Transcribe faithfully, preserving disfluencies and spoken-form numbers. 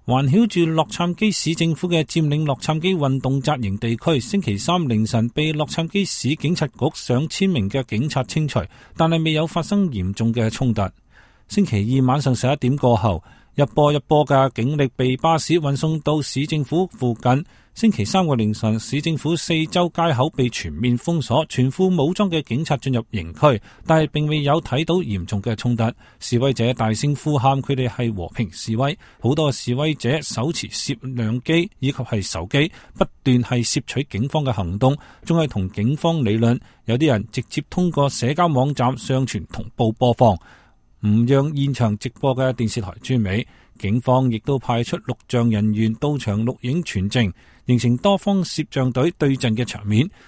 環繞住洛杉磯市政府嘅佔領洛杉磯運動紮營地區，星期三凌晨被洛杉磯市警察局上千名嘅警察清除，但係未有發生嚴重嘅衝突。星期二晚上十一點過後，一波一波嘅警力被巴士運送到市政府附近。星期三嘅凌晨，市政府四周街口被全面封鎖，全副武裝嘅警察進入營區，但係並未有睇到嚴重嘅衝突。示威者大聲呼喊，佢哋係和平示威。好多示威者手持攝像機以及係手機，不斷係攝取警方嘅行動，仲係同警方理論。有啲人直接通過社交網站上傳同步播放，唔讓現場直播嘅電視台專美。警方亦都派出錄像人員到場錄影全程，形成多方攝像隊對陣嘅場面。